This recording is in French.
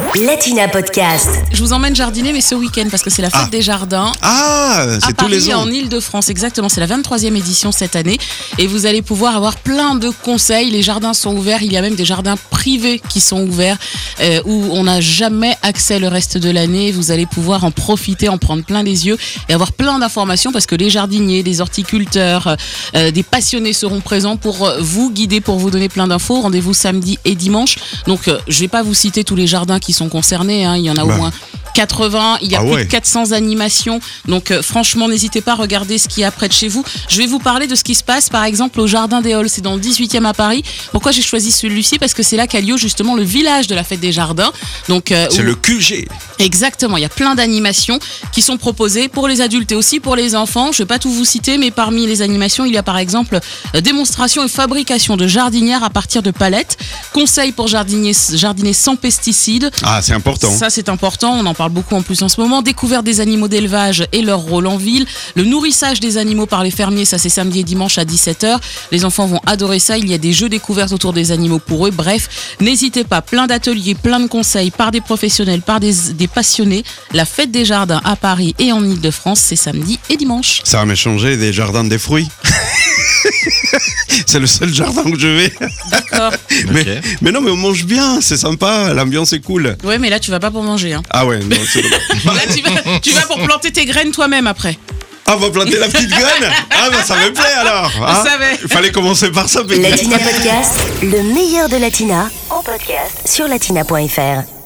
Latina Podcast. Je vous emmène jardiner, mais ce week-end, parce que c'est la fête des jardins. C'est tous les ans. En Ile-de-France, exactement. C'est la 23e édition cette année. Et vous allez pouvoir avoir plein de conseils. Les jardins sont ouverts. Il y a même des jardins privés qui sont ouverts, où on n'a jamais accès le reste de l'année. Vous allez pouvoir en profiter, en prendre plein les yeux et avoir plein d'informations, parce que les jardiniers, les horticulteurs, des passionnés seront présents pour vous guider, pour vous donner plein d'infos. Rendez-vous samedi et dimanche. Donc, je vais pas vous citer tous les jardins qui sont concernés. Il y en a au moins 80, il y a plus de 400 animations. Donc franchement, n'hésitez pas à regarder ce qu'il y a près de chez vous. Je vais vous parler de ce qui se passe par exemple au Jardin des Halles, c'est dans le 18e à Paris. Pourquoi j'ai choisi celui-ci? Parce que c'est là qu'a lieu justement le village de la fête des jardins. Donc c'est le QG. Exactement, il y a plein d'animations qui sont proposées pour les adultes et aussi pour les enfants. Je vais pas tout vous citer, mais parmi les animations, il y a par exemple démonstration et fabrication de jardinières à partir de palettes, conseils pour jardiner sans pesticides. Ah, c'est important. Ça, c'est important, on en parle beaucoup en plus en ce moment. Découverte des animaux d'élevage et leur rôle en ville. Le nourrissage des animaux par les fermiers, ça c'est samedi et dimanche à 17h. Les enfants vont adorer ça. Il y a des jeux découvertes autour des animaux pour eux. Bref, n'hésitez pas, plein d'ateliers, plein de conseils par des professionnels, par des passionnés. La fête des jardins à Paris et en Ile-de-France, c'est samedi et dimanche. Ça va m'échanger des jardins des fruits. C'est le seul jardin où je vais. D'accord. Mais non, mais on mange bien, c'est sympa, l'ambiance est cool. Ouais, mais là tu vas pas pour manger. Ah ouais, non, c'est bon. Là tu vas pour planter tes graines toi-même après. Ah, on va planter la petite graine. Ah, ça me plaît alors. Je savais. Il fallait commencer par ça, peut-être. Latina Podcast, le meilleur de Latina, en podcast sur latina.fr.